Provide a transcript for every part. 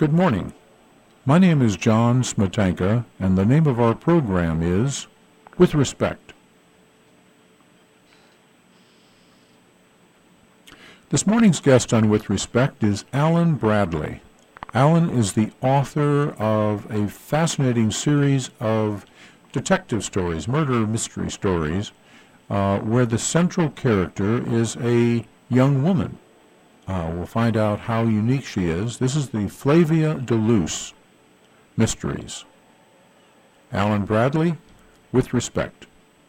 Good morning. My name is John Smetanka, and the name of our program is With Respect. This morning's guest on With Respect is Alan Bradley. Alan is the author of a fascinating series of detective stories, murder mystery stories, where the central character is a young woman. We'll find out how unique she is. This is the Flavia de Luce Mysteries. Alan Bradley, With Respect.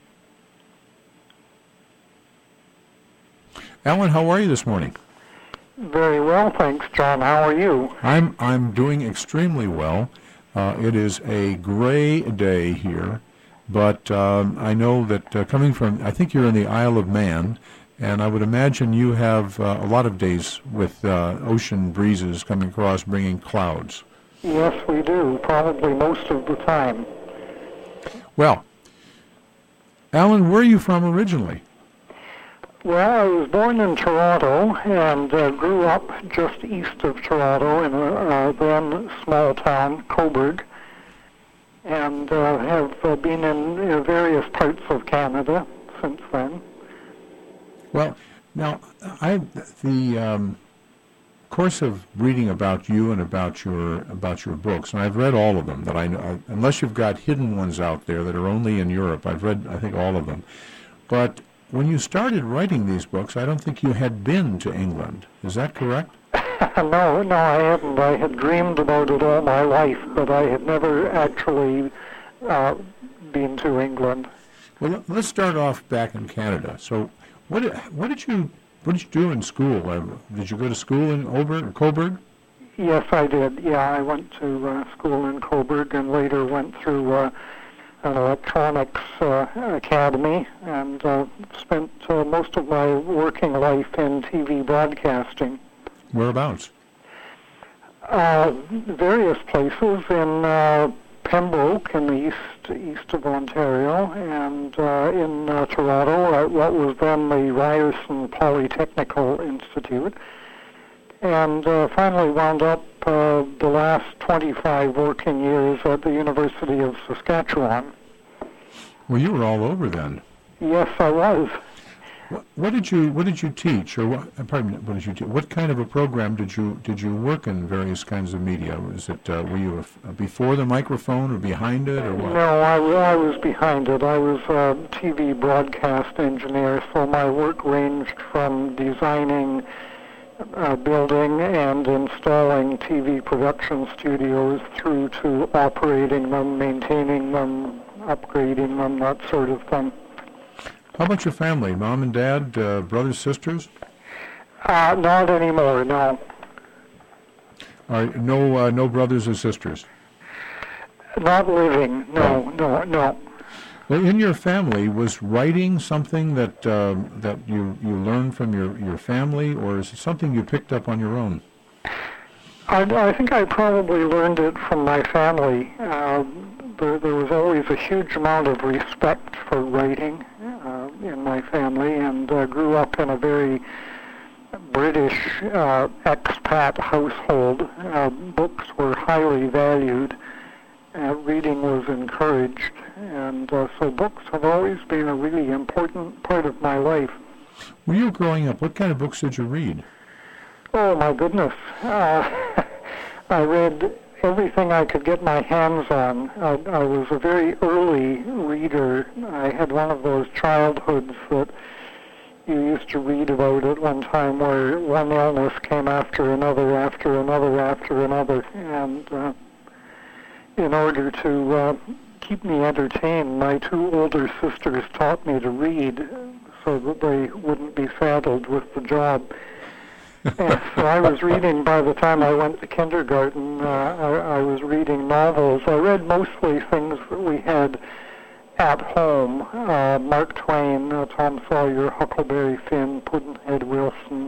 Alan, how are you this morning? Very well, thanks, John. How are you? I'm doing extremely well. It is a gray day here, but I know that coming from, I think you're in the Isle of Man, and I would imagine you have a lot of days with ocean breezes coming across bringing clouds. Yes, we do, probably most of the time. Well, Alan, where are you from originally? Well, I was born in Toronto and grew up just east of Toronto in a then small town, Cobourg, and have been in various parts of Canada since then. Well, now, the course of reading about you and about your books, and I've read all of them, that I know, unless you've got hidden ones out there that are only in Europe, I've read, I think, all of them. But when you started writing these books, I don't think you had been to England. Is that correct? No, I hadn't. I had dreamed about it all my life, but I had never actually been to England. Well, let's start off back in Canada. So, what did you do in school? Did you go to school in Cobourg? Yes, I did. Yeah, I went to school in Cobourg and later went through an electronics academy and spent most of my working life in TV broadcasting. Whereabouts? Various places in Pembroke in the east of Ontario, and in Toronto at what was then the Ryerson Polytechnical Institute, and finally wound up the last 25 working years at the University of Saskatchewan. Well, you were all over then. Yes, I was. What did you teach, or what did you teach? What kind of a program did you work in various kinds of media? Was it were you before the microphone or behind it, or what? No, I was behind it. I was a TV broadcast engineer, so my work ranged from designing, building, and installing TV production studios through to operating them, maintaining them, upgrading them, that sort of thing. How about your family? Mom and dad, brothers, sisters? Not anymore, no. All right, no brothers or sisters? Not living, no. Well, in your family, was writing something that you learned from your family, or is it something you picked up on your own? I think I probably learned it from my family. There was always a huge amount of respect for writing in my family, and grew up in a very British expat household. Books were highly valued. Reading was encouraged, and so books have always been a really important part of my life. When you were growing up, what kind of books did you read? Oh, my goodness. I read everything I could get my hands on. I was a very early reader. I had one of those childhoods that you used to read about at one time, where one illness came after another, after another, after another. And in order to keep me entertained, my two older sisters taught me to read so that they wouldn't be saddled with the job. And so I was reading, by the time I went to kindergarten, I was reading novels. I read mostly things that we had at home. Mark Twain, Tom Sawyer, Huckleberry Finn, Pudd'nhead Wilson,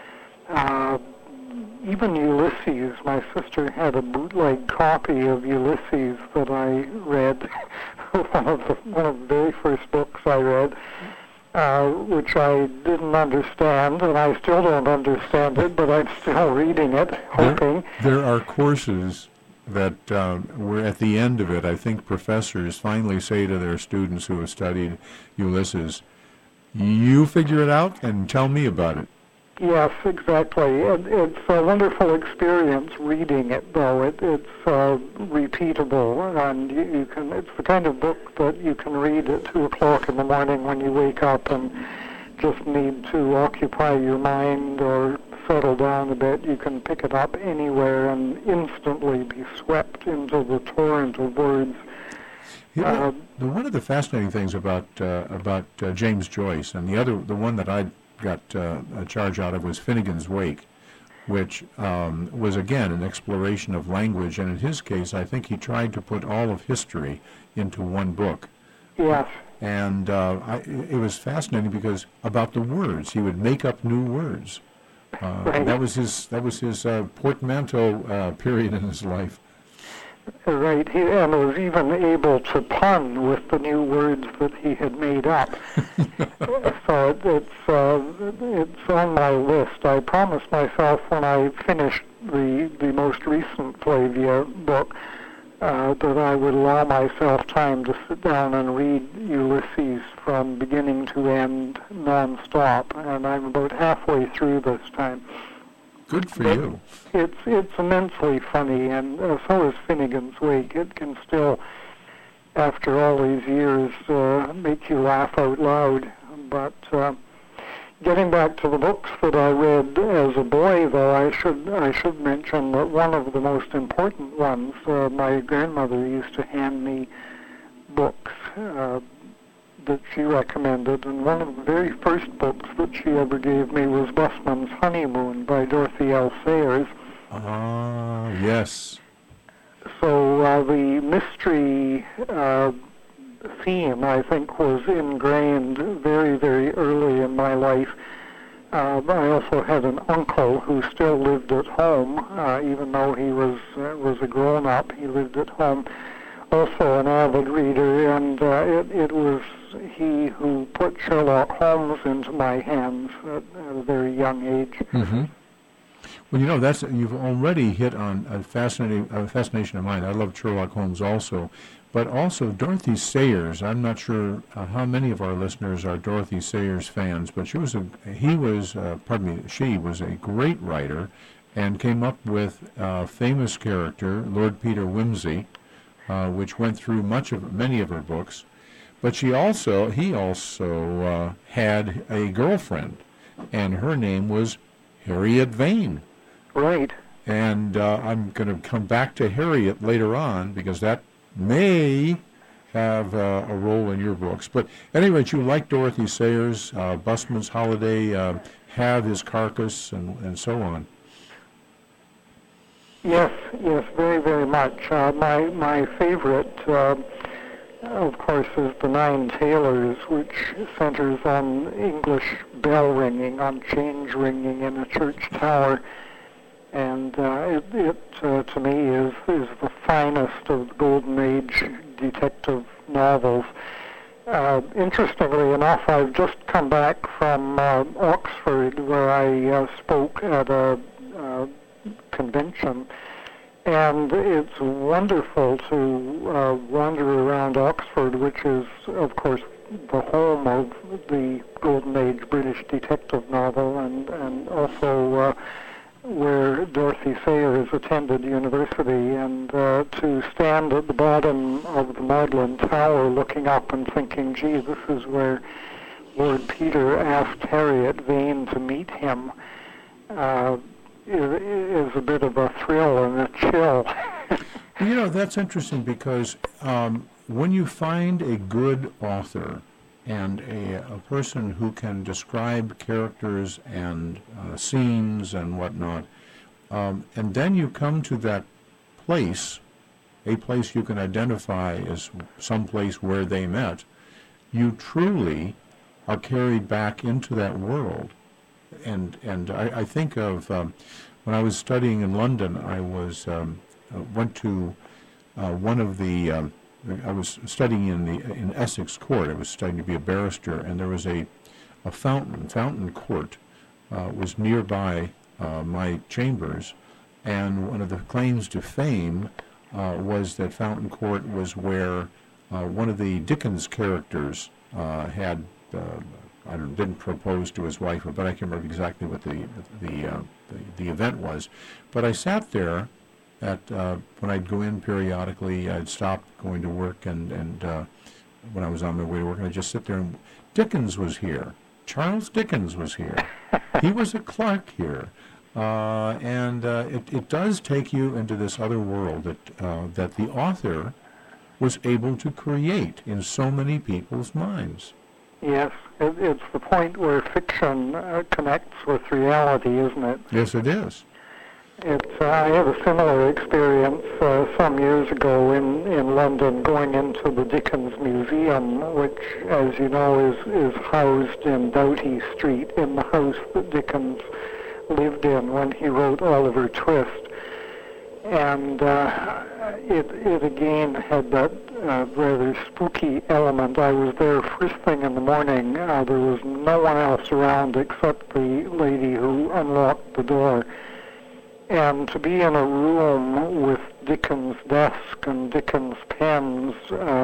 even Ulysses. My sister had a bootleg copy of Ulysses that I read, one of the very first books I read. which I didn't understand, and I still don't understand it, but I'm still reading it, hoping. There are courses that were at the end of it, I think professors finally say to their students who have studied Ulysses, you figure it out and tell me about it. Yes, exactly. It's a wonderful experience reading it, though. It's repeatable, and you can. It's the kind of book that you can read at 2 o'clock in the morning when you wake up and just need to occupy your mind or settle down a bit. You can pick it up anywhere and instantly be swept into the torrent of words. One of the fascinating things about James Joyce, and the one that I got a charge out of was Finnegan's Wake, which was again an exploration of language, and in his case, I think he tried to put all of history into one book. Yes. And it was fascinating because about the words, he would make up new words. Right. That was his portmanteau period in his life. Right, and was even able to pun with the new words that he had made up. So it's on my list. I promised myself when I finished the most recent Flavia book that I would allow myself time to sit down and read Ulysses from beginning to end nonstop, and I'm about halfway through this time. Good for you. It's immensely funny, and so is Finnegan's Wake. It can still, after all these years, make you laugh out loud. But getting back to the books that I read as a boy, though, I should mention that one of the most important ones, my grandmother used to hand me books that she recommended, and one of the very first books that she ever gave me was Busman's Honeymoon by Dorothy L. Sayers. Ah, yes. So the mystery theme, I think, was ingrained very, very early in my life. I also had an uncle who still lived at home, even though he was a grown-up. He lived at home, also an avid reader, and it was he who put Sherlock Holmes into my hands at a very young age. Mm-hmm. Well, you've already hit on a fascination of mine. I love Sherlock Holmes also, but also Dorothy Sayers. I'm not sure how many of our listeners are Dorothy Sayers fans, but she was a great writer, and came up with a famous character, Lord Peter Wimsey, which went through many of her books. But he also had a girlfriend, and her name was Harriet Vane. Right. And I'm going to come back to Harriet later on, because that may have a role in your books. But at any rate, you like Dorothy Sayers, Busman's Holiday, Have His Carcass, and so on. Yes, very, very much. My favorite, of course, is The Nine Tailors, which centers on English bell ringing, on change ringing in a church tower. And it to me, is the finest of the Golden Age detective novels. Interestingly enough, I've just come back from Oxford, where I spoke at a convention, and it's wonderful to wander around Oxford, which is, of course, the home of the Golden Age British detective novel, and also where Dorothy Sayers attended university, and to stand at the bottom of the Magdalen Tower looking up and thinking, gee, this is where Lord Peter asked Harriet Vane to meet him, is a bit of a thrill and a chill. That's interesting, because when you find a good author and a person who can describe characters and scenes and whatnot, and then you come to that place, a place you can identify as some place where they met, you truly are carried back into that world. And I think of when I was studying in London, I went to one of the I was studying in Essex Court. I was studying to be a barrister, and there was a a Fountain Court, was nearby my chambers, and one of the claims to fame was that Fountain Court was where one of the Dickens characters had didn't propose to his wife, but I can't remember exactly what the event was. But I sat there when I'd go in periodically. I'd stop going to work, and when I was on my way to work, I'd just sit there, and Dickens was here. Charles Dickens was here. He was a clerk here. And it does take you into this other world that the author was able to create in so many people's minds. Yes, it's the point where fiction connects with reality, isn't it? Yes, it is. I had a similar experience some years ago in London, going into the Dickens Museum, which, as you know, is housed in Doughty Street, in the house that Dickens lived in when he wrote Oliver Twist. And it again had that rather spooky element. I was there first thing in the morning. There was no one else around except the lady who unlocked the door. And to be in a room with Dickens' desk and Dickens' pens,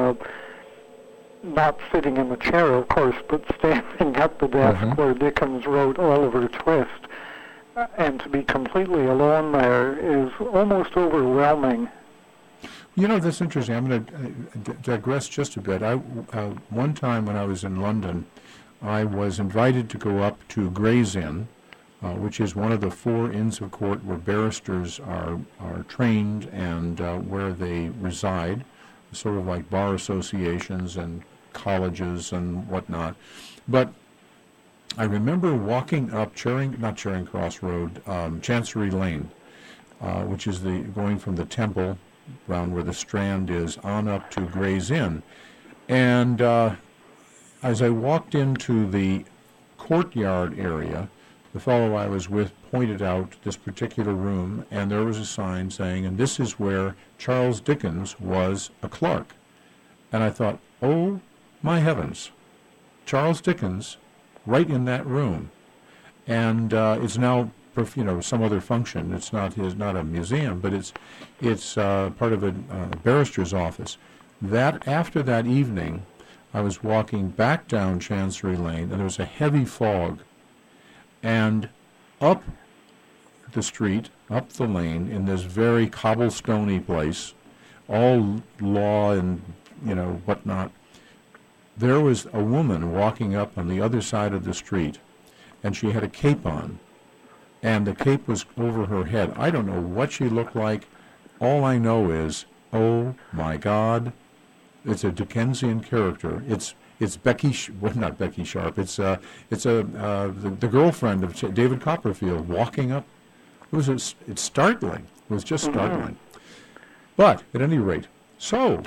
not sitting in the chair, of course, but standing at the desk where Dickens wrote Oliver Twist, and to be completely alone there is almost overwhelming. You know, that's interesting. I'm going to digress just a bit. One time when I was in London, I was invited to go up to Gray's Inn, which is one of the 4 inns of court where barristers are trained and where they reside, sort of like bar associations and colleges and whatnot. But I remember walking up Charing Cross Road, Chancery Lane, which is going from the Temple, around where the Strand is, on up to Gray's Inn. And as I walked into the courtyard area, the fellow I was with pointed out this particular room, and there was a sign saying, and this is where Charles Dickens was a clerk. And I thought, oh my heavens, Charles Dickens right in that room. And it's now, some other function. It's not a museum, but it's part of a barrister's office. After that evening, I was walking back down Chancery Lane, and there was a heavy fog. And up the street, up the lane, in this very cobblestone-y place, all law and, whatnot, there was a woman walking up on the other side of the street, and she had a cape on, and the cape was over her head. I don't know what she looked like. All I know is, oh my God, it's a Dickensian character. It's Becky, not Becky Sharp. It's the girlfriend of David Copperfield walking up. It's startling. It was just startling. But at any rate, so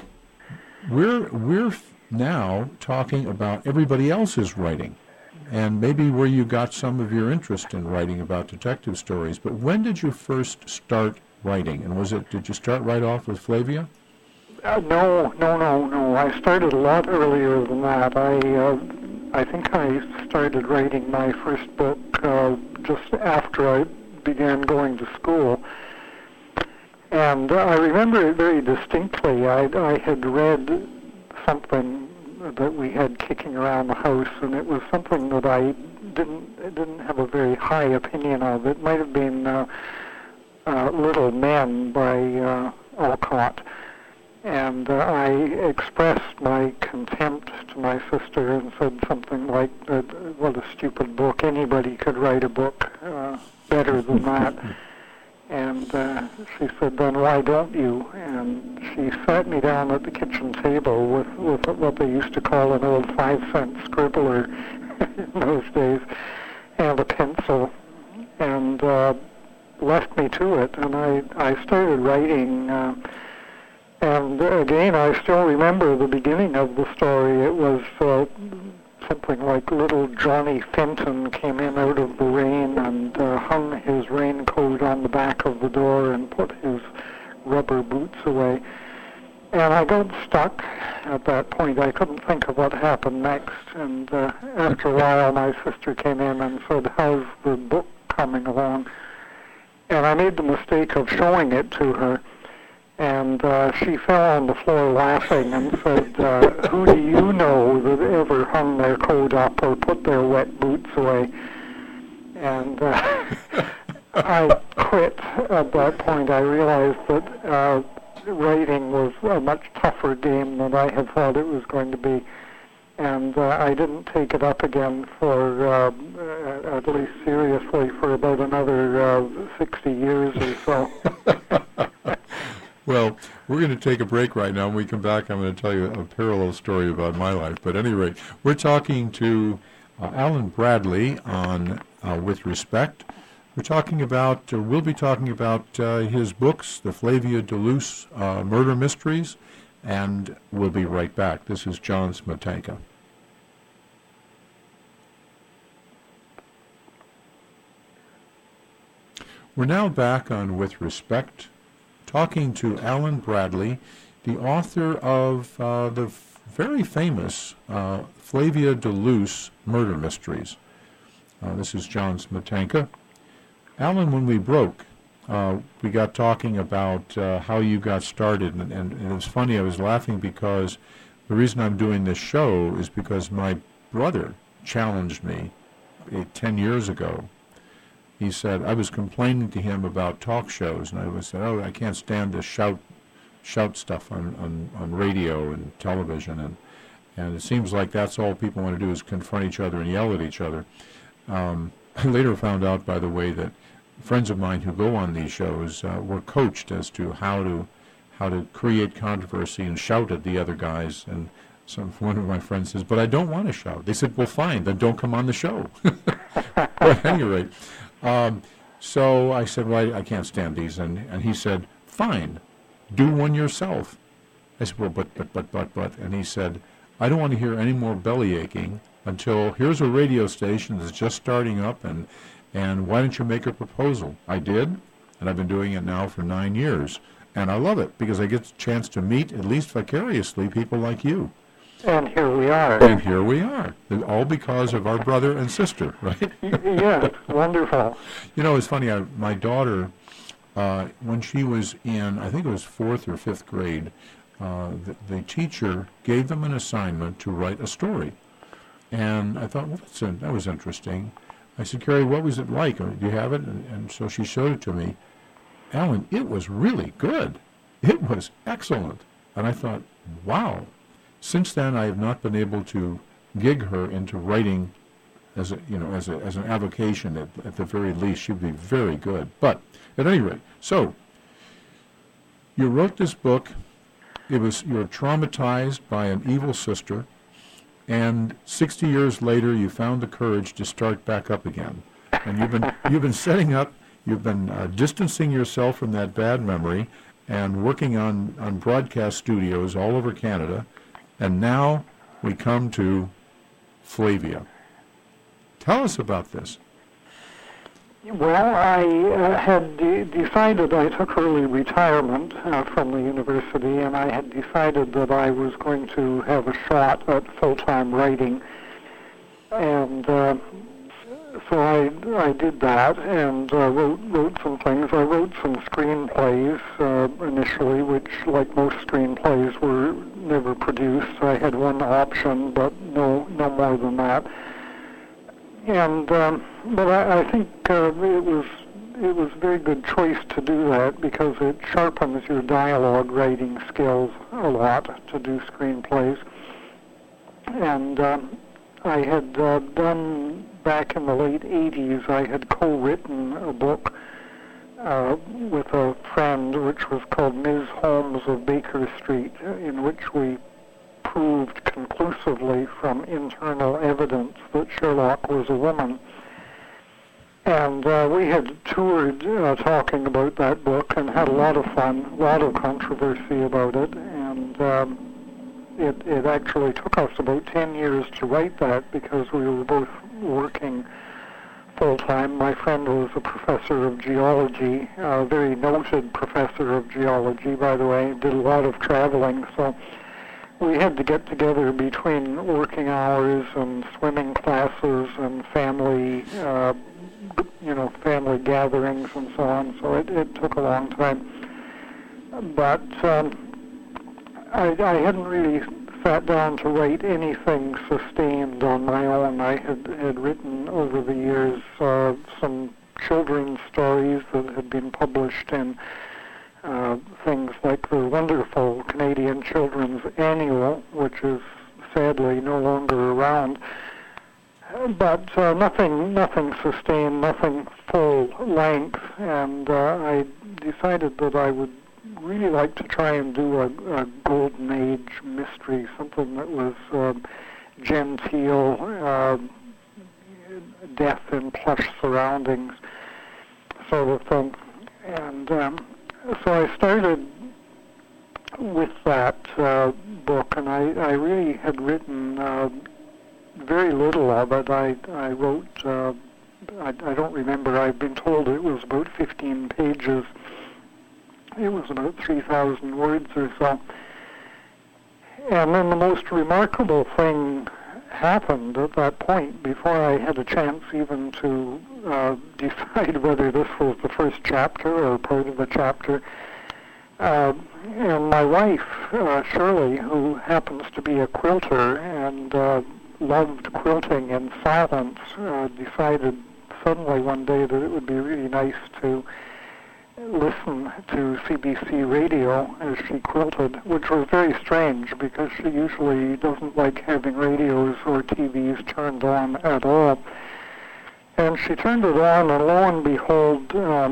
we're now talking about everybody else's writing, and maybe where you got some of your interest in writing about detective stories. But when did you first start writing? And did you start right off with Flavia? No. I started a lot earlier than that. I think I started writing my first book just after I began going to school. And I remember it very distinctly. I had read something that we had kicking around the house, and it was something that I didn't have a very high opinion of. It might have been Little Men by Alcott. And I expressed my contempt to my sister and said something like, what a stupid book. Anybody could write a book better than that. And she said, then why don't you? And she sat me down at the kitchen table with what they used to call an old 5-cent scribbler in those days, and a pencil, and left me to it. And I started writing. And again, I still remember the beginning of the story. It was something like little Johnny Fenton came in out of the rain and hung his raincoat on the back of the door and put his rubber boots away. And I got stuck at that point. I couldn't think of what happened next. And after a while, my sister came in and said, "How's the book coming along?" And I made the mistake of showing it to her. And she fell on the floor laughing and said, "Who do you know that ever hung their coat up or put their wet boots away?" And I quit at that point. I realized that writing was a much tougher game than I had thought it was going to be. And I didn't take it up again for, at least seriously, for about another 60 years or so. Well, we're going to take a break right now. When we come back, I'm going to tell you a parallel story about my life. But at any rate, we're talking to Alan Bradley on With Respect. We're talking about, we'll be talking about his books, the Flavia de Luce Murder Mysteries, and we'll be right back. This is John Smetanka. We're now back on With Respect, talking to Alan Bradley, the author of the very famous Flavia de Luce Murder Mysteries. This is John Smetanka. Alan, when we broke, we got talking about how you got started, and it was funny, I was laughing because the reason I'm doing this show is because my brother challenged me 10 years ago. He said, I was complaining to him about talk shows, and I said, "Oh, I can't stand this shout stuff on radio and television, and it seems like that's all people want to do is confront each other and yell at each other." I later found out, by the way, that friends of mine who go on these shows were coached as to how to create controversy and shout at the other guys. And one of my friends says, "But I don't want to shout." They said, "Well, fine, then don't come on the show." But at any rate, so I said, "Well, I can't stand these," and he said, "Fine, do one yourself." I said, "Well, but," and he said, "I don't want to hear any more belly aching until here's a radio station that's just starting up, and why don't you make a proposal?" I did, and I've been doing it now for 9 years, and I love it because I get a chance to meet, at least vicariously, people like you. And here we are. And here we are, all because of our brother and sister, right? Yes, wonderful. You know, it's funny, my daughter, when she was in, I think it was 4th or 5th grade, the teacher gave them an assignment to write a story. And I thought, well, that was interesting. I said, "Carrie, what was it like? Do you have it?" And so she showed it to me. Alan, it was really good. It was excellent. And I thought, wow. Since then, I have not been able to gig her into writing as an avocation. At the very least, she'd be very good. But at any rate, so you wrote this book. You were traumatized by an evil sister, and 60 years later, you found the courage to start back up again. And you've been setting up. You've been distancing yourself from that bad memory and working on broadcast studios all over Canada. And now we come to Flavia. Tell us about this. Well, I had decided, I took early retirement from the university, and I had decided that I was going to have a shot at full-time writing. And so I did that and wrote some things. I wrote some screenplays initially, which, like most screenplays, were never produced. I had one option, but no more than that. And but I think it was a very good choice to do that because it sharpens your dialogue writing skills a lot to do screenplays. And I had done, back in the late 80s, I had co-written a book with a friend which was called Ms. Holmes of Baker Street, in which we proved conclusively from internal evidence that Sherlock was a woman. And we had toured talking about that book and had a lot of fun, a lot of controversy about it, and it actually took us about 10 years to write that because we were both working full-time. My friend was a professor of geology, a very noted professor of geology, by the way, did a lot of traveling, so we had to get together between working hours and swimming classes and family, family gatherings and so on, so it took a long time. But I hadn't really sat down to write anything sustained on my own. I had written over the years some children's stories that had been published in things like the wonderful Canadian Children's Annual, which is sadly no longer around. But nothing sustained, nothing full length, and I decided that I would really like to try and do a golden age mystery, something that was genteel, death in plush surroundings, sort of thing. And so I started with that book, and I really had written very little of it. I wrote, I don't remember, I've been told it was about 15 pages. It was about 3,000 words or so. And then the most remarkable thing happened at that point, before I had a chance even to decide whether this was the first chapter or part of the chapter. And my wife, Shirley, who happens to be a quilter and loved quilting in silence, decided suddenly one day that it would be really nice to listen to CBC radio as she quilted, which was very strange because she usually doesn't like having radios or TVs turned on at all. And she turned it on, and lo and behold,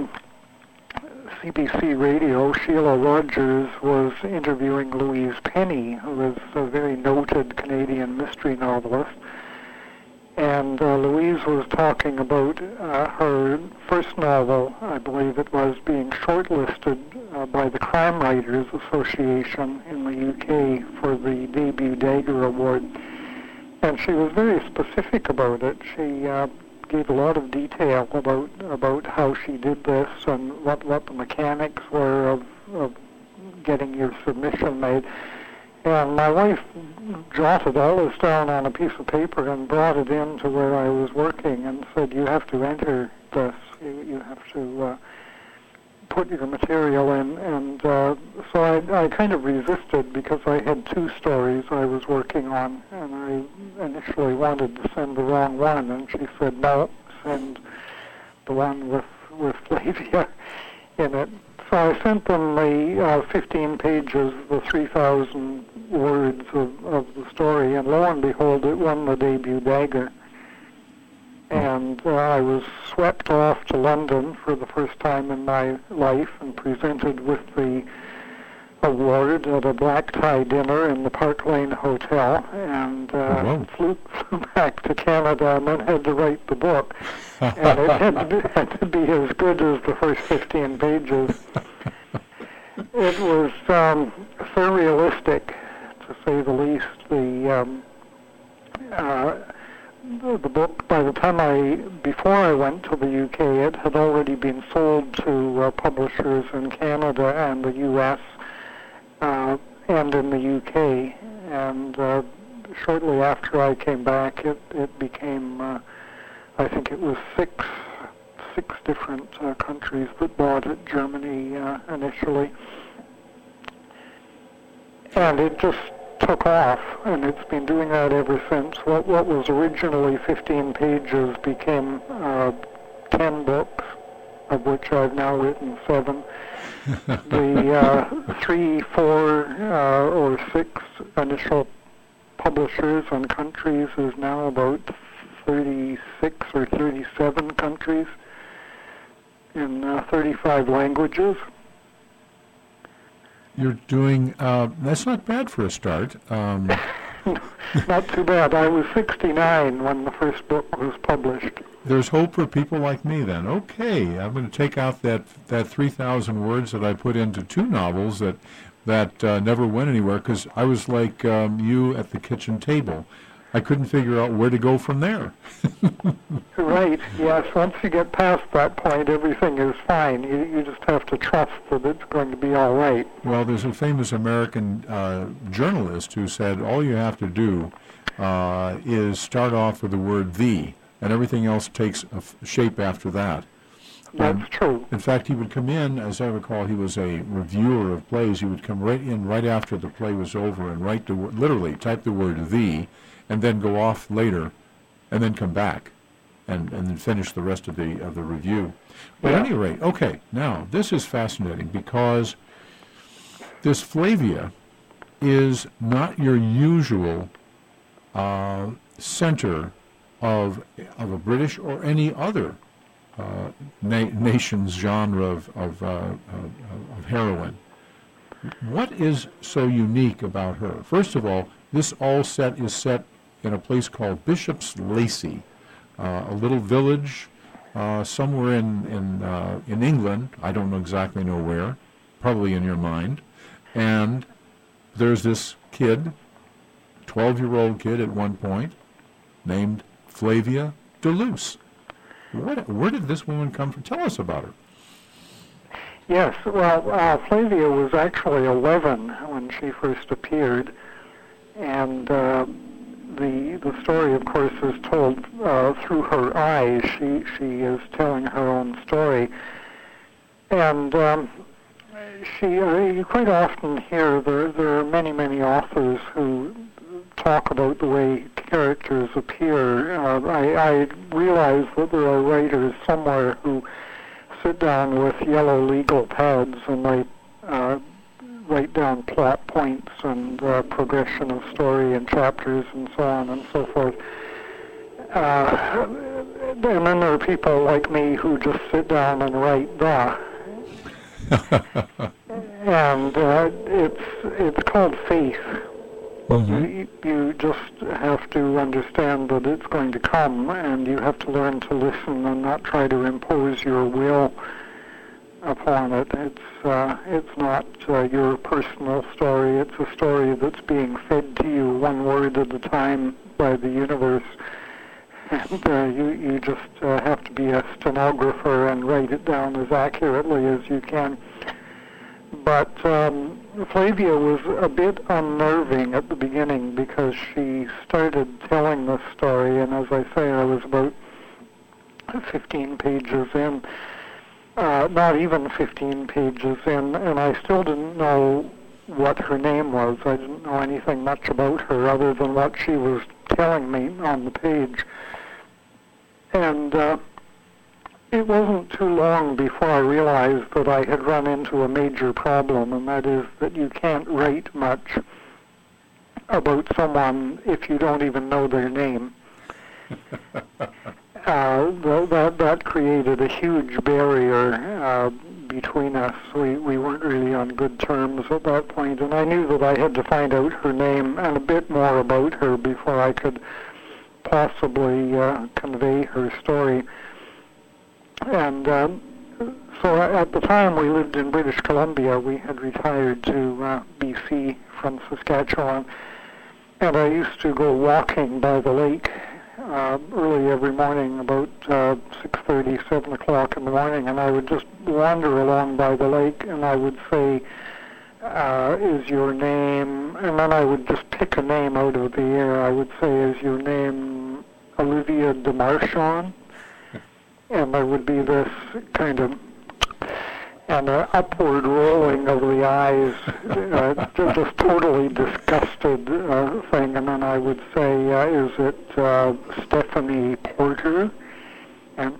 CBC Radio, Sheila Rogers was interviewing Louise Penny, who is a very noted Canadian mystery novelist. And Louise was talking about her first novel, I believe it was, being shortlisted by the Crime Writers Association in the UK for the Debut Dagger Award. And she was very specific about it. She gave a lot of detail about how she did this and what the mechanics were of getting your submission made. And my wife jotted all this down on a piece of paper and brought it in to where I was working and said, you have to enter this. You have to put your material in. And so I kind of resisted because I had two stories I was working on. And I initially wanted to send the wrong one. And she said, no, send the one with Flavia in it. So I sent them the 15 pages, the 3,000 words of the story, and lo and behold, it won the Debut Dagger. And I was swept off to London for the first time in my life and presented with the award at a black tie dinner in the Park Lane Hotel, and flew back to Canada and then had to write the book. And it had to be as good as the first 15 pages. It was surrealistic, to say the least. The book, by the time before I went to the UK, it had already been sold to publishers in Canada and the US and in the UK. And shortly after I came back, it became, I think it was six different countries that bought it, Germany initially. And it just took off, and it's been doing that ever since. What was originally 15 pages became 10 books, of which I've now written 7. The 3, 4, or 6 initial publishers and countries is now about 36 or 37 countries in 35 languages. You're doing, that's not bad for a start. Not too bad. I was 69 when the first book was published. There's hope for people like me then. Okay, I'm going to take out that 3,000 words that I put into 2 novels that never went anywhere, because I was like you at the kitchen table. I couldn't figure out where to go from there. Right, yes. Once you get past that point, everything is fine. You just have to trust that it's going to be all right. Well, there's a famous American journalist who said all you have to do is start off with the word "the," and everything else takes a shape after that. That's true. In fact, he would come in, as I recall, he was a reviewer of plays. He would come right in right after the play was over and write literally type the word "the," and then go off later, and then come back, and then finish the rest of the review. But at any rate, okay, now this is fascinating because this Flavia is not your usual center of a British or any other nation's genre of heroine. What is so unique about her? First of all, this is set in a place called Bishop's Lacey, a little village somewhere in England. I don't exactly know where, probably in your mind. And there's this kid, 12-year-old kid at one point, named Flavia de Luce. Where did this woman come from? Tell us about her. Yes, well, Flavia was actually 11 when she first appeared, and the story, of course, is told through her eyes. She is telling her own story, and you quite often hear there are many authors who talk about the way characters appear. I realize that there are writers somewhere who sit down with yellow legal pads and write down plot points and progression of story and chapters and so on and so forth. And then there are people like me who just sit down and write and it's called faith. Mm-hmm. You just have to understand that it's going to come, and you have to learn to listen and not try to impose your will upon it. It's not your personal story. It's a story that's being fed to you one word at a time by the universe. And you just have to be a stenographer and write it down as accurately as you can. But Flavia was a bit unnerving at the beginning because she started telling this story, and as I say, I was about 15 pages in, not even 15 pages in, and I still didn't know what her name was. I didn't know anything much about her other than what she was telling me on the page. And it wasn't too long before I realized that I had run into a major problem, and that is that you can't write much about someone if you don't even know their name. That created a huge barrier between us. We weren't really on good terms at that point, and I knew that I had to find out her name and a bit more about her before I could possibly convey her story. And so at the time we lived in British Columbia. We had retired to BC from Saskatchewan, and I used to go walking by the lake early every morning, about 6:30, 7 o'clock in the morning, and I would just wander along by the lake, and I would say, is your name, and then I would just pick a name out of the air. I would say, is your name Olivia de Marchand? And there would be this kind of an upward rolling of the eyes, just totally disgusted thing. And then I would say, is it Stephanie Porter? And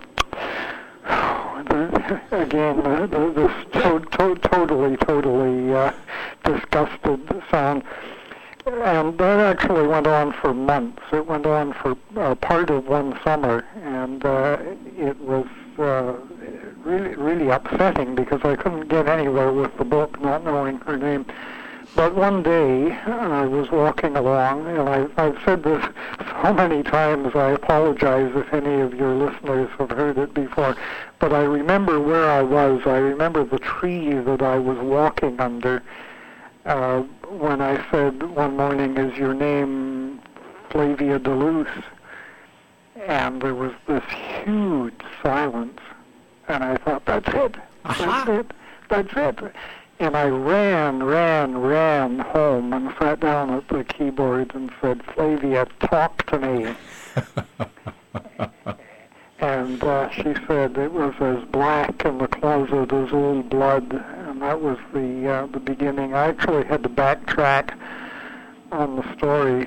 again, this totally disgusted sound. And that actually went on for months. It went on for part of one summer, and it was really upsetting because I couldn't get anywhere with the book, not knowing her name. But one day I was walking along, and I've said this so many times, I apologize if any of your listeners have heard it before, but I remember where I was. I remember the tree that I was walking under when I said one morning, is your name Flavia de Luce. And there was this huge silence. And I thought, that's it. That's it. And I ran home and sat down at the keyboard and said, Flavia, talk to me. And she said it was as black in the closet as old blood, and that was the beginning. I actually had to backtrack on the story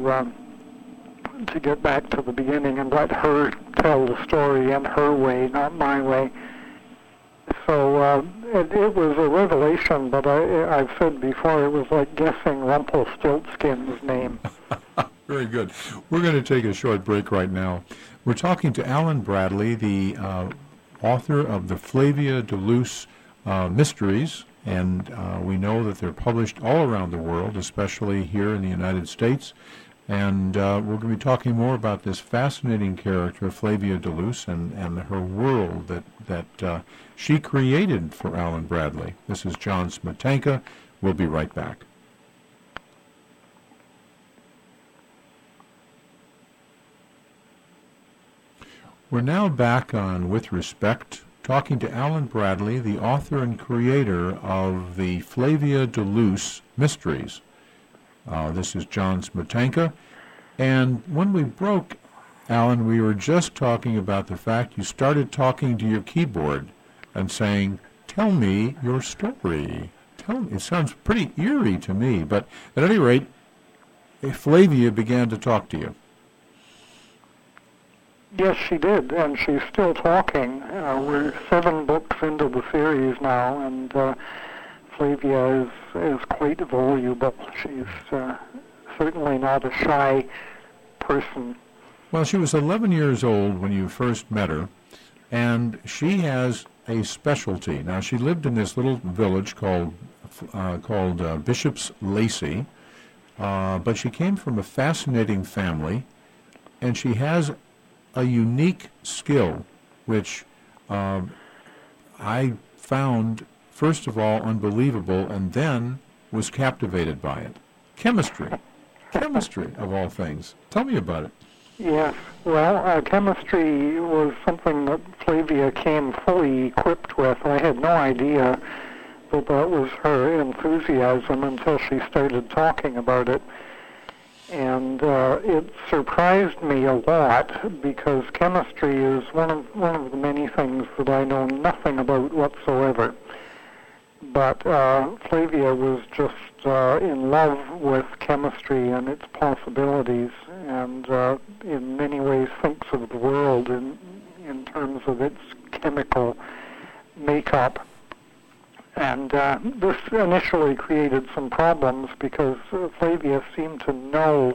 to get back to the beginning and let her tell the story in her way, not my way. So it was a revelation, but I've said before it was like guessing Rumpelstiltskin's name. Very good. We're going to take a short break right now. We're talking to Alan Bradley, the author of the Flavia de Luce Mysteries, and we know that they're published all around the world, especially here in the United States. And we're going to be talking more about this fascinating character, Flavia de Luce, and her world that she created for Alan Bradley. This is John Smetanka. We'll be right back. We're now back on With Respect, talking to Alan Bradley, the author and creator of the Flavia de Luce Mysteries. This is John Smetanka. And when we broke, Alan, we were just talking about the fact you started talking to your keyboard and saying, tell me your story. Tell me. It sounds pretty eerie to me, but at any rate, Flavia began to talk to you. Yes, she did, and she's still talking. We're 7 books into the series now, and Flavia is quite voluble. She's certainly not a shy person. Well, she was 11 years old when you first met her, and she has a specialty. Now, she lived in this little village called Bishop's Lacey, but she came from a fascinating family, and she has a unique skill, which I found, first of all, unbelievable, and then was captivated by it. Chemistry, of all things. Tell me about it. Yes, well, chemistry was something that Flavia came fully equipped with. I had no idea that that was her enthusiasm until she started talking about it. And it surprised me a lot because chemistry is one of the many things that I know nothing about whatsoever. But Flavia was just in love with chemistry and its possibilities, and in many ways thinks of the world in terms of its chemical makeup. And this initially created some problems because Flavia seemed to know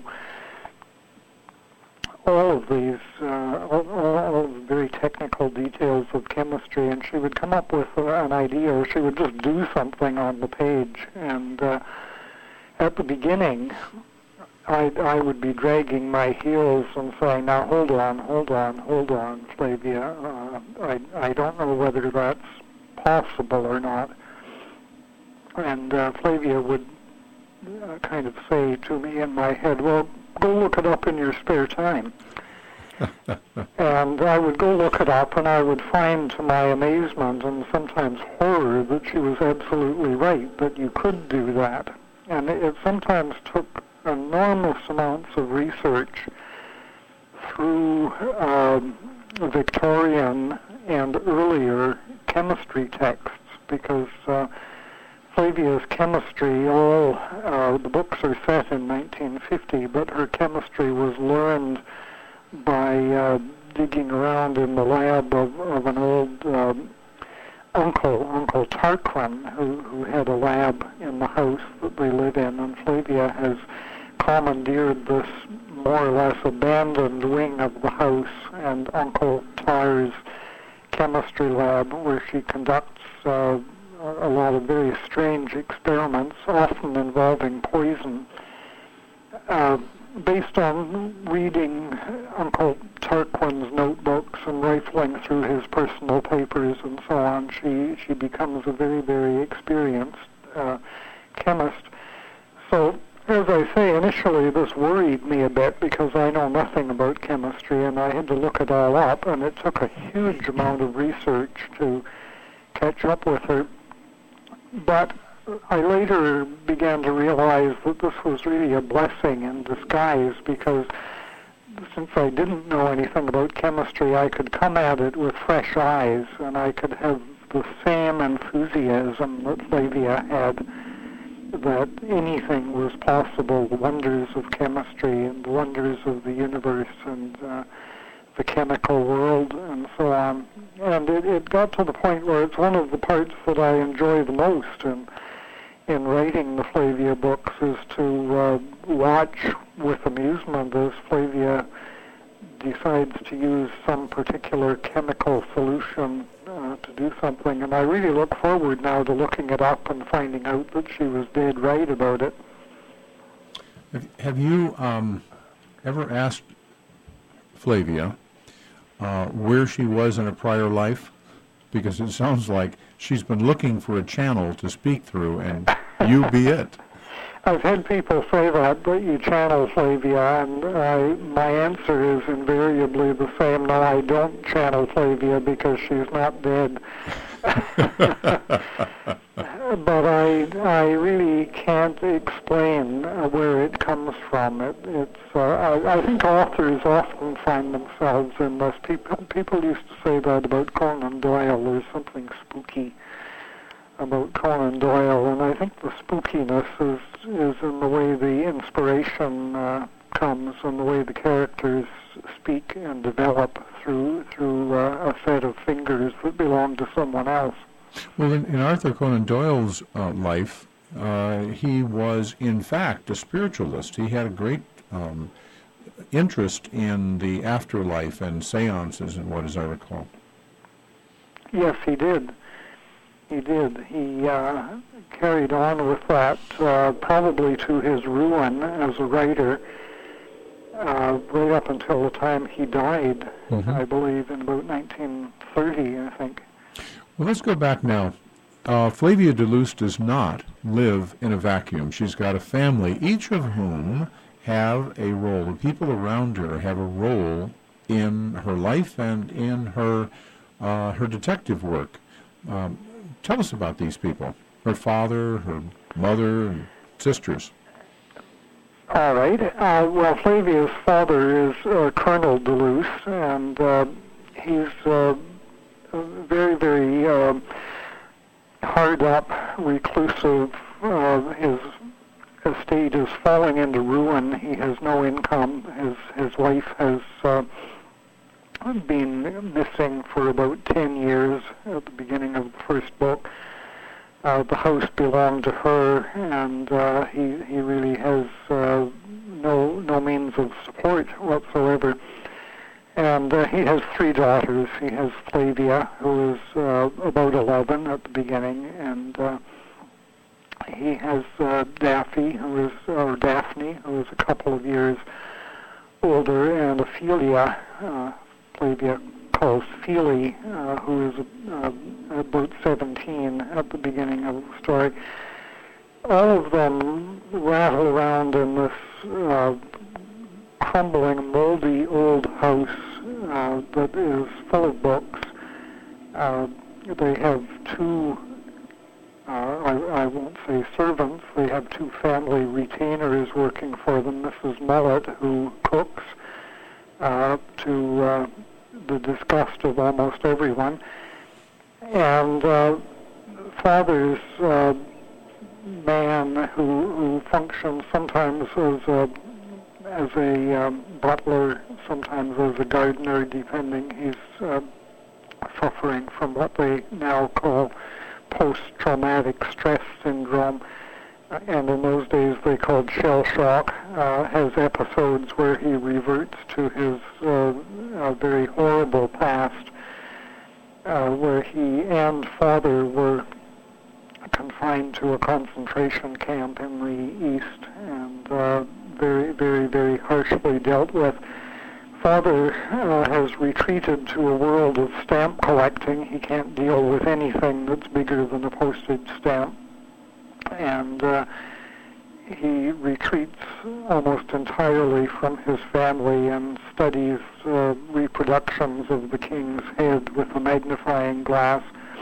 all of these, all of the very technical details of chemistry, and she would come up with an idea, or she would just do something on the page. And at the beginning, I would be dragging my heels and saying, now hold on, Flavia. I don't know whether that's possible or not. And Flavia would kind of say to me in my head, well, go look it up in your spare time. And I would go look it up, and I would find, to my amazement and sometimes horror, that she was absolutely right, that you could do that. And it sometimes took enormous amounts of research through Victorian and earlier chemistry texts, because Flavia's chemistry, the books are set in 1950, but her chemistry was learned by digging around in the lab of an old Uncle Tarquin, who had a lab in the house that they live in, and Flavia has commandeered this more or less abandoned wing of the house and Uncle Tar's chemistry lab, where she conducts a lot of very strange experiments, often involving poison. Based on reading Uncle Tarquin's notebooks and rifling through his personal papers and so on, she becomes a very, very experienced chemist. So As I say, initially this worried me a bit because I know nothing about chemistry and I had to look it all up, and it took a huge amount of research to catch up with her. But I later began to realize that this was really a blessing in disguise, because since I didn't know anything about chemistry, I could come at it with fresh eyes, and I could have the same enthusiasm that Flavia had, that anything was possible, the wonders of chemistry and the wonders of the universe and the chemical world and so on. And it got to the point where it's one of the parts that I enjoy the most in writing the Flavia books, is to watch with amusement as Flavia decides to use some particular chemical solution to do something. And I really look forward now to looking it up and finding out that she was dead right about it. Have you ever asked Flavia where she was in a prior life? Because it sounds like she's been looking for a channel to speak through, and you be it. I've had people say that you channel Flavia, and my answer is invariably the same: no, I don't channel Flavia because she's not dead. But I really can't explain where it comes from. I think authors often find themselves in this. People used to say that about Conan Doyle. There's something spooky about Conan Doyle, and I think the spookiness is in the way the inspiration comes and the way the characters speak and develop through a set of fingers that belong to someone else. Well, in Arthur Conan Doyle's life, he was, in fact, a spiritualist. He had a great interest in the afterlife and seances and what, as I recall. Yes, he did. He did. He carried on with that, probably to his ruin as a writer, right up until the time he died, I believe, in about 1930, I think. Well, let's go back now. Flavia de Luce does not live in a vacuum. She's got a family, each of whom have a role. The people around her have a role in her life and in her detective work. Tell us about these people, her father, her mother, and sisters. All right. Well, Flavia's father is Colonel de Luce, and he's very, very hard up, reclusive. His estate is falling into ruin. He has no income. His wife has been missing for about 10 years at the beginning of the first book. The house belonged to her, and he really has no means of support whatsoever. And he has 3 daughters. He has Flavia, who is about 11 at the beginning, and he has Daphne, who is a couple of years older, and Ophelia, Flavia calls Feely, who is about 17 at the beginning of the story. All of them rattle around in this crumbling, moldy old house that is full of books. They have 2, I won't say servants, they have 2 family retainers working for them. Mrs. Mullet, who cooks to the disgust of almost everyone, and father's man who functions sometimes as a butler, sometimes as a gardener, depending. He's suffering from what they now call post-traumatic stress syndrome, and in those days they called shell shock. Has episodes where he reverts to his very horrible past, where he and father were confined to a concentration camp in the East, and very, very, very harshly dealt with. Father has retreated to a world of stamp collecting. He can't deal with anything that's bigger than a postage stamp. And he retreats almost entirely from his family and studies reproductions of the king's head with a magnifying glass.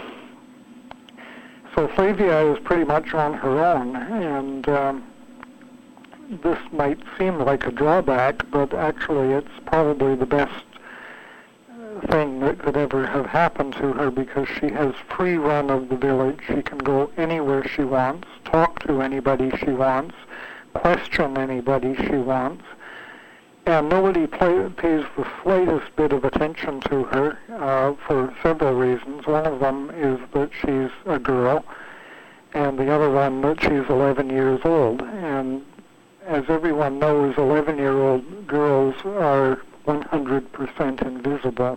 So Flavia is pretty much on her own, and this might seem like a drawback, but actually it's probably the best thing that could ever have happened to her, because she has free run of the village. She can go anywhere she wants, talk to anybody she wants, question anybody she wants, and nobody pays the slightest bit of attention to her for several reasons. One of them is that she's a girl, and the other one that she's 11 years old. And as everyone knows, 11-year-old girls are 100% invisible.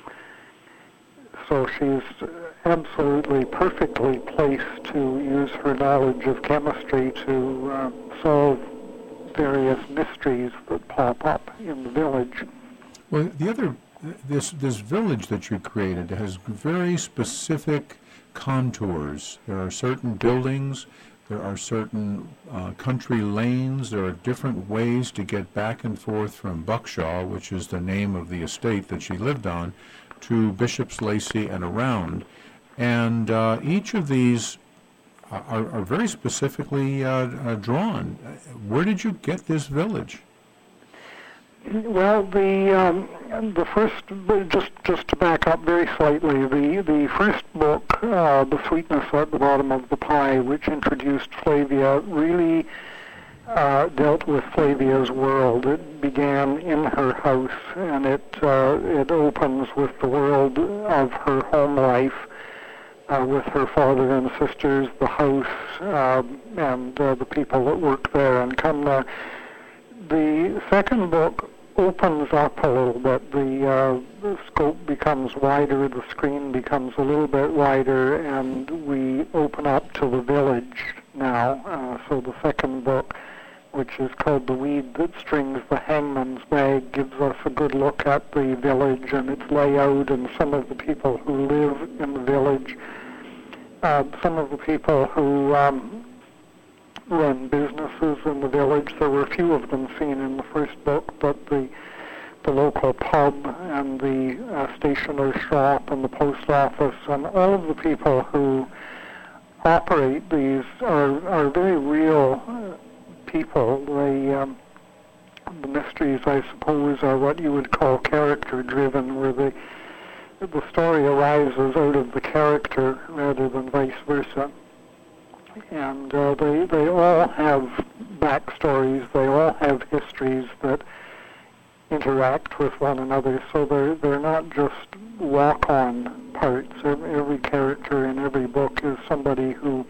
So she's absolutely perfectly placed to use her knowledge of chemistry to solve various mysteries that pop up in the village. Well, this village that you created has very specific contours. There are certain buildings, there are certain country lanes, there are different ways to get back and forth from Buckshaw, which is the name of the estate that she lived on, to Bishop's Lacey and around. And each of these are very specifically drawn. Where did you get this village? Well, the first, just to back up very slightly, the first book, The Sweetness at the Bottom of the Pie, which introduced Flavia, really dealt with Flavia's world. It began in her house, and it opens with the world of her home life, with her father and sisters, the house, and the people that work there and come there. The second book opens up a little bit. The scope becomes wider, the screen becomes a little bit wider, and we open up to the village now. So the second book, which is called The Weed That Strings the Hangman's Bag, gives us a good look at the village and its layout and some of the people who live in the village, some of the people who run businesses in the village. There were a few of them seen in the first book, but the local pub and the stationer's shop and the post office and all of the people who operate these are very real people. The mysteries, I suppose, are what you would call character-driven, where the story arises out of the character rather than vice versa. And they all have backstories, they all have histories that interact with one another, so they're not just walk-on parts. Every character in every book is somebody who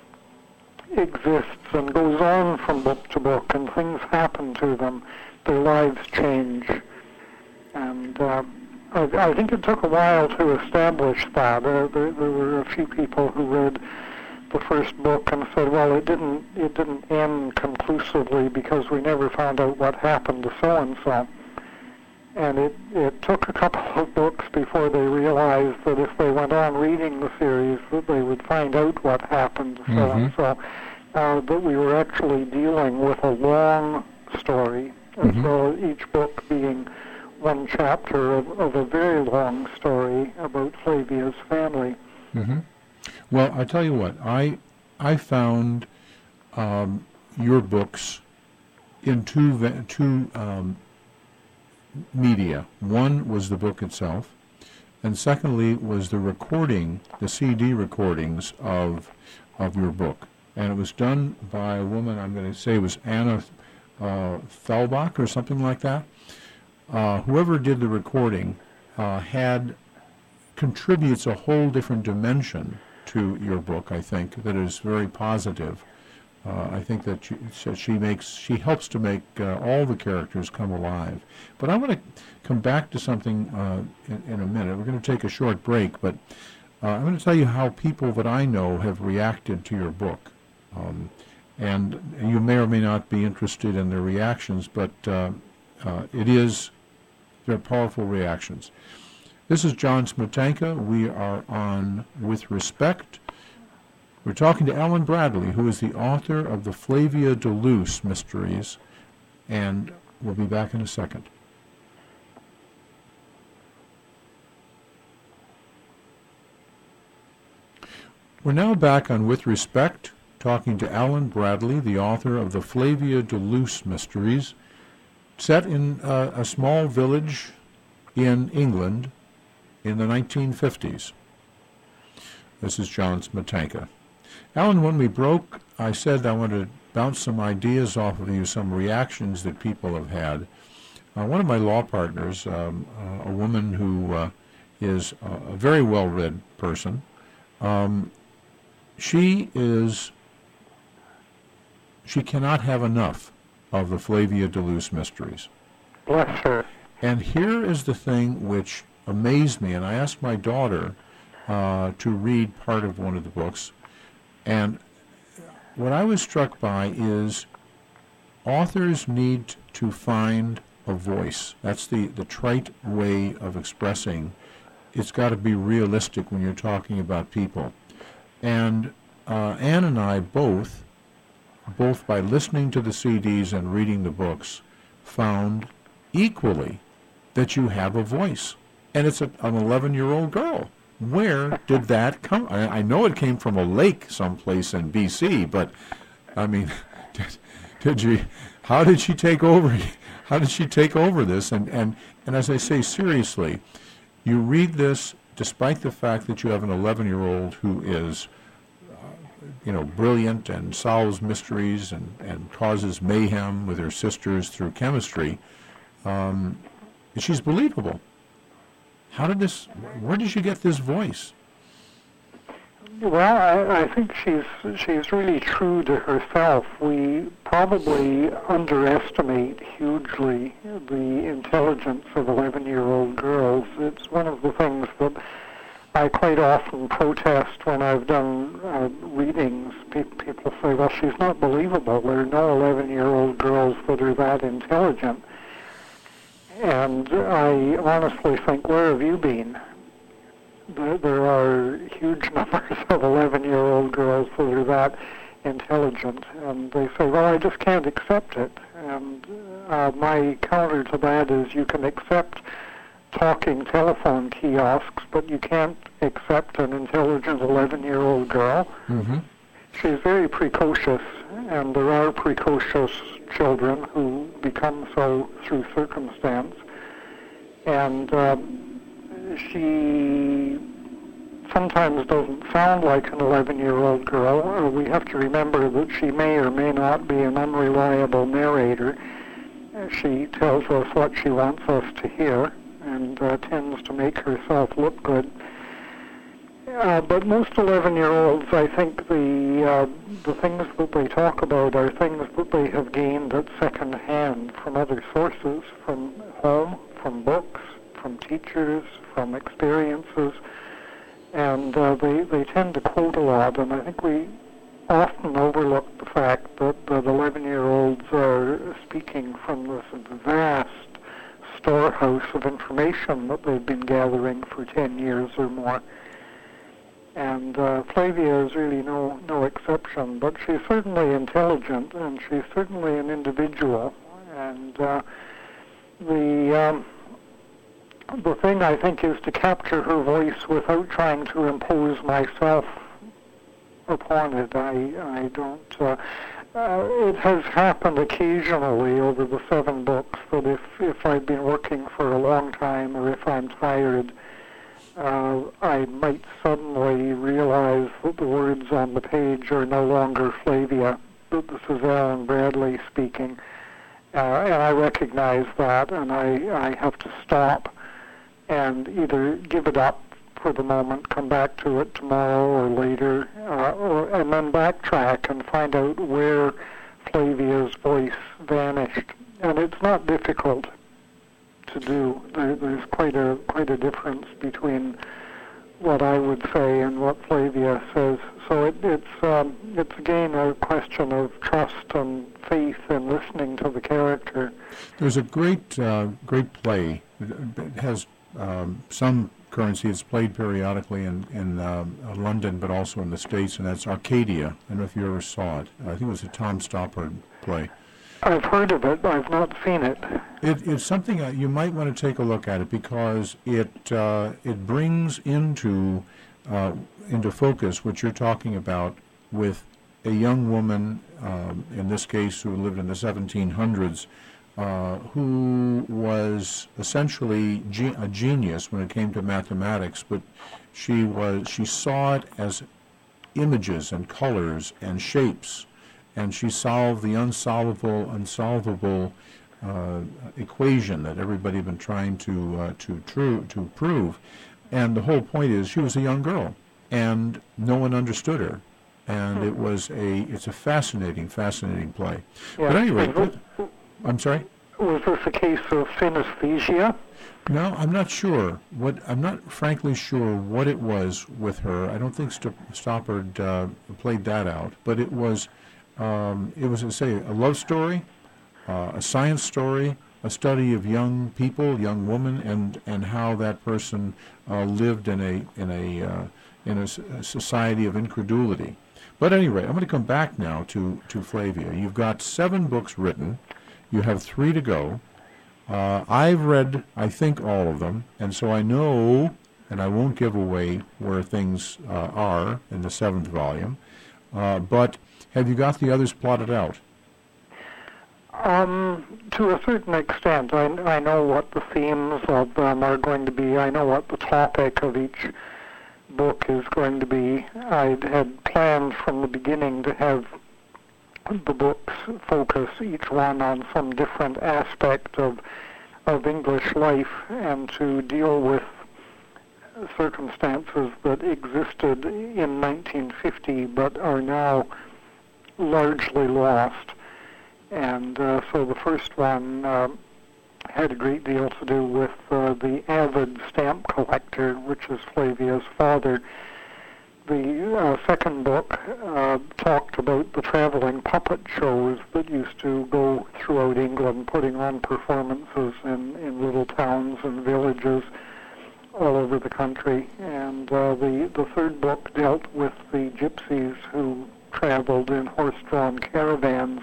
exists and goes on from book to book, and things happen to them. Their lives change. And I think it took a while to establish that. There were a few people who read the first book and said, well, it didn't end conclusively because we never found out what happened to so-and-so. And it took a couple of books before they realized that if they went on reading the series, that they would find out what happened to so-and-so. That we were actually dealing with a long story, as well as each book being one chapter of a very long story about Flavia's family. Well, I tell you what, I found your books in two media. One was the book itself, and secondly was the CD recordings of your book. And it was done by a woman, I'm going to say it was Anna Thalbach or something like that. Whoever did the recording contributes a whole different dimension to your book, I think, that is very positive. I think that she helps to make all the characters come alive. But I want to come back to something in a minute. We're going to take a short break, but I'm going to tell you how people that I know have reacted to your book. And you may or may not be interested in their reactions, but they're powerful reactions. This is John Smetanka. We are on With Respect. We're talking to Alan Bradley, who is the author of the Flavia de Luce mysteries, and we'll be back in a second. We're now back on With Respect, talking to Alan Bradley, the author of the Flavia de Luce mysteries, set in a small village in England in the 1950s. This is John Smetanka. Alan, when we broke, I said I want to bounce some ideas off of you, some reactions that people have had. One of my law partners, a woman who is a very well-read person, she cannot have enough of the Flavia de Luce mysteries. Bless her. And here is the thing which amazed me, and I asked my daughter to read part of one of the books, and what I was struck by is authors need to find a voice. That's the trite way of expressing. It's got to be realistic when you're talking about people. And Anne and I both by listening to the CDs and reading the books, found equally that you have a voice. And it's an 11-year-old girl. Where did that come? I know it came from a lake someplace in B.C., but, I mean, how did she take over? How did she take over this? And as I say, seriously, you read this despite the fact that you have an 11-year-old who is, brilliant and solves mysteries and causes mayhem with her sisters through chemistry. She's believable. Where did she get this voice? Well, I think she's really true to herself. We probably underestimate hugely the intelligence of 11-year-old girls. It's one of the things that I quite often protest when I've done readings. People say, well, she's not believable. There are no 11-year-old girls that are that intelligent. And I honestly think, where have you been? There are huge numbers of 11-year-old girls that are that intelligent. And they say, well, I just can't accept it. And my counter to that is you can accept talking telephone kiosks, but you can't accept an intelligent 11-year-old girl. Mm-hmm. She's very precocious, and there are precocious children who become so through circumstance. And she sometimes doesn't sound like an 11-year-old girl. We have to remember that she may or may not be an unreliable narrator. She tells us what she wants us to hear and tends to make herself look good. But most 11-year-olds, I think the things that they talk about are things that they have gained at second hand from other sources, from home, from books, from teachers, from experiences, and they tend to quote a lot, and I think we often overlook the fact that 11-year-olds are speaking from this vast storehouse of information that they've been gathering for 10 years or more. And Flavia is really no exception, but she's certainly intelligent, and she's certainly an individual. And the thing, I think, is to capture her voice without trying to impose myself upon it. I don't... it has happened occasionally over the 7 books that if I've been working for a long time or if I'm tired, I might suddenly realize that the words on the page are no longer Flavia, that this is Alan Bradley speaking. And I recognize that, and I have to stop and either give it up for the moment, come back to it tomorrow or later, and then backtrack and find out where Flavia's voice vanished. And it's not difficult to do. There's quite a difference between what I would say and what Flavia says. So it's again a question of trust and faith in listening to the character. There's a great play. It has some currency. It's played periodically in London, but also in the States, and that's Arcadia. I don't know if you ever saw it. I think it was a Tom Stoppard play. I've heard of it, but I've not seen it. It's something you might want to take a look at it, because it brings into focus what you're talking about with a young woman, in this case, who lived in the 1700s, who was essentially a genius when it came to mathematics, but she saw it as images and colors and shapes, and she solved the unsolvable equation that everybody had been trying to prove. And the whole point is, she was a young girl, and no one understood her. And it's a fascinating play. Yeah. But anyway, I'm sorry? Was this a case of synesthesia? No, I'm not sure. I'm not frankly sure what it was with her. I don't think Stoppard played that out. But it was, a love story, a science story, a study of young people, young women, and how that person lived in a society of incredulity. But anyway, I'm going to come back now to Flavia. You've got 7 books written. You have 3 to go. I've read, I think, all of them, and so I know, and I won't give away where things are in the 7th volume, but have you got the others plotted out? To a certain extent. I know what the themes of them are going to be. I know what the topic of each book is going to be. I'd had planned from the beginning to have the books focus each one on some different aspect of English life, and to deal with circumstances that existed in 1950 but are now largely lost. And so the first one had a great deal to do with the avid stamp collector, which is Flavia's father. The second book talked about the traveling puppet shows that used to go throughout England, putting on performances in little towns and villages all over the country. And the third book dealt with the gypsies who traveled in horse-drawn caravans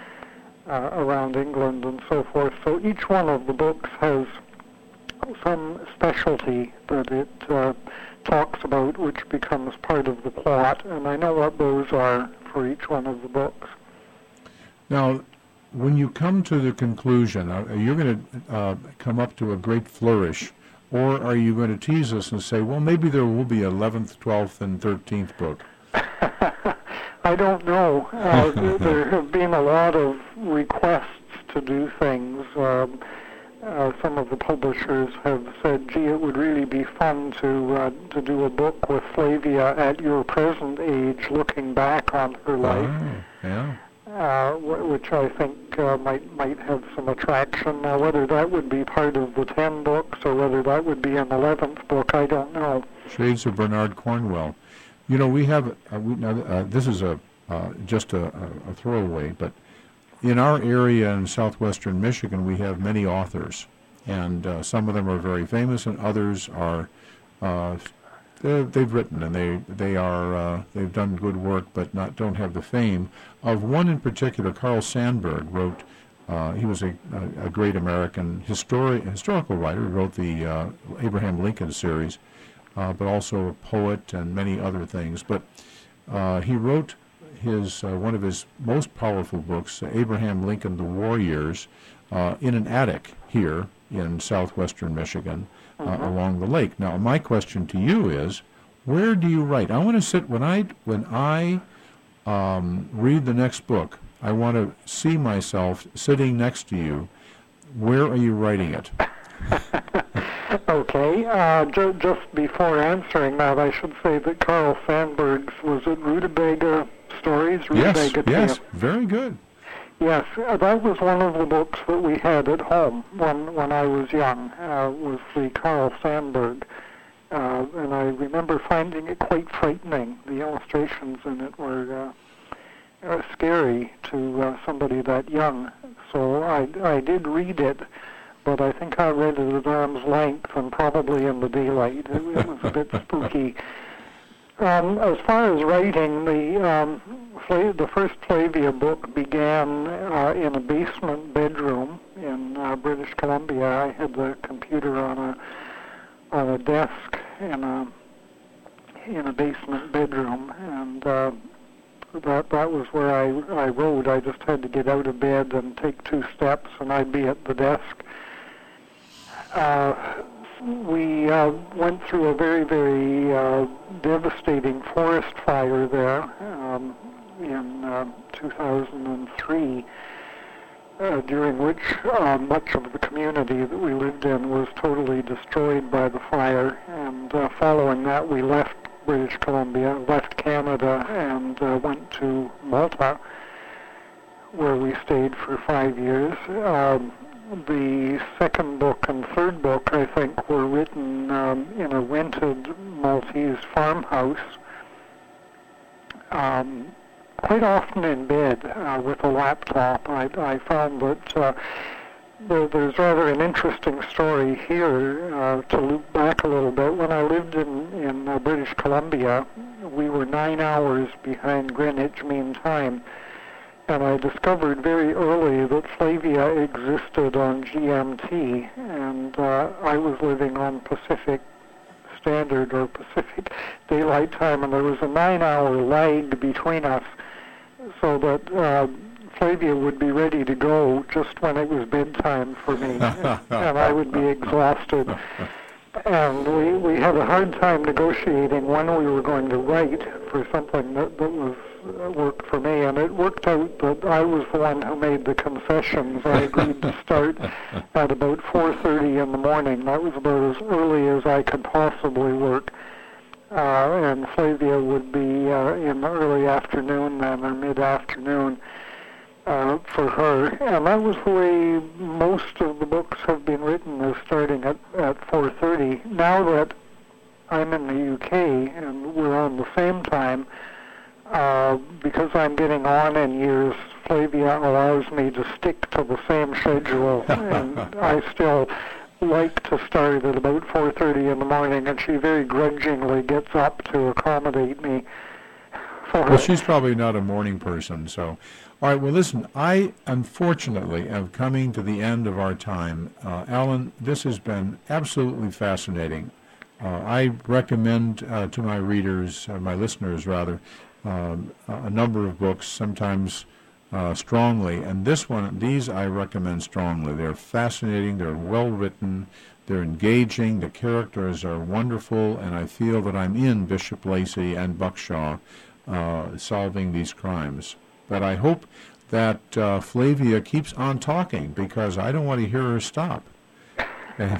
around England and so forth. So each one of the books has some specialty that it talks about, which becomes part of the plot, and I know what those are for each one of the books. Now, when you come to the conclusion, you're going to come up to a great flourish, or are you going to tease us and say, well, maybe there will be 11th, 12th, and 13th book? I don't know. There have been a lot of requests to do things. Some of the publishers have said, gee, it would really be fun to do a book with Flavia at your present age, looking back on her life. Yeah. Which I think might have some attraction. Now, whether that would be part of the 10 books or whether that would be an 11th book, I don't know. Shades of Bernard Cornwell. You know, we have, this is just a throwaway, but in our area in southwestern Michigan, we have many authors, and some of them are very famous, and others are, they've written, and they've done good work, but don't have the fame. Of one in particular, Carl Sandburg wrote, he was a great American historical writer. He wrote the Abraham Lincoln series, but also a poet and many other things. But he wrote one of his most powerful books, Abraham Lincoln, The War Years, in an attic here in southwestern Michigan, along the lake. Now, my question to you is, where do you write? I want to sit, when I read the next book, I want to see myself sitting next to you. Where are you writing it? Okay. Just before answering that, I should say that Carl Sandburg's, was it Rutabaga Stories? Yes, very good. Yes, that was one of the books that we had at home when I was young, was the Carl Sandburg. And I remember finding it quite frightening. The illustrations in it were scary to somebody that young. So I did read it, but I think I read it at arm's length and probably in the daylight. It was a bit spooky. As far as writing, the first Flavia book began in a basement bedroom in British Columbia. I had the computer on a desk in a basement bedroom, and that was where I wrote. I just had to get out of bed and take 2 steps, and I'd be at the desk. We went through a very, very devastating forest fire there in 2003, during which much of the community that we lived in was totally destroyed by the fire. And following that, we left British Columbia, left Canada, and went to Malta, where we stayed for 5 years. The second book and third book, I think, were written in a rented Maltese farmhouse, quite often in bed with a laptop. I found that there's rather an interesting story here to loop back a little bit. When I lived in British Columbia, we were 9 hours behind Greenwich Mean Time. And I discovered very early that Flavia existed on GMT, and I was living on Pacific Standard or Pacific Daylight Time, and there was a 9-hour lag between us, so that Flavia would be ready to go just when it was bedtime for me, and I would be exhausted. And we had a hard time negotiating when we were going to write for something that was worked for me, and it worked out that I was the one who made the concessions. I agreed to start at about 4:30 in the morning. That was about as early as I could possibly work, and Flavia would be in the early afternoon then, or mid-afternoon for her. And that was the way most of the books have been written, is starting at 4:30. Now that I'm in the UK and we're on the same time, because I'm getting on in years, Flavia allows me to stick to the same schedule, and I still like to start at about 4:30 in the morning, and she very grudgingly gets up to accommodate me. Well, she's probably not a morning person, so. All right, well, listen, I unfortunately am coming to the end of our time. Alan, this has been absolutely fascinating. I recommend to my readers, my listeners rather, a number of books, sometimes strongly, and these I recommend strongly. They're fascinating, they're well written, they're engaging, the characters are wonderful, and I feel that I'm in Bishop Lacey and Buckshaw solving these crimes. But I hope that Flavia keeps on talking, because I don't want to hear her stop. And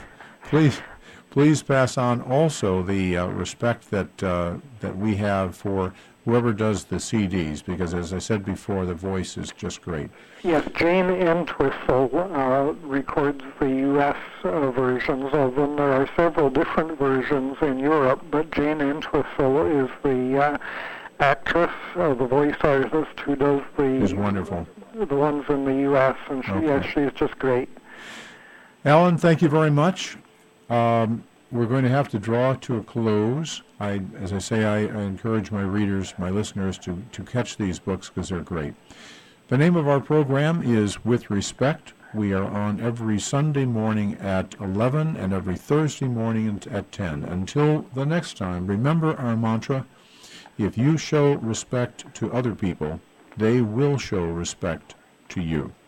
please pass on also the respect that we have for whoever does the CDs, because as I said before, the voice is just great. Yes, Jane Entwistle records the U.S. Versions of them. There are several different versions in Europe, but Jane Entwistle is the actress, the voice artist who does is wonderful. The ones in the U.S., and yes, she's just great. Alan, thank you very much. We're going to have to draw to a close. As I say, I encourage my readers, my listeners, to catch these books because they're great. The name of our program is With Respect. We are on every Sunday morning at 11 and every Thursday morning at 10. Until the next time, remember our mantra: if you show respect to other people, they will show respect to you.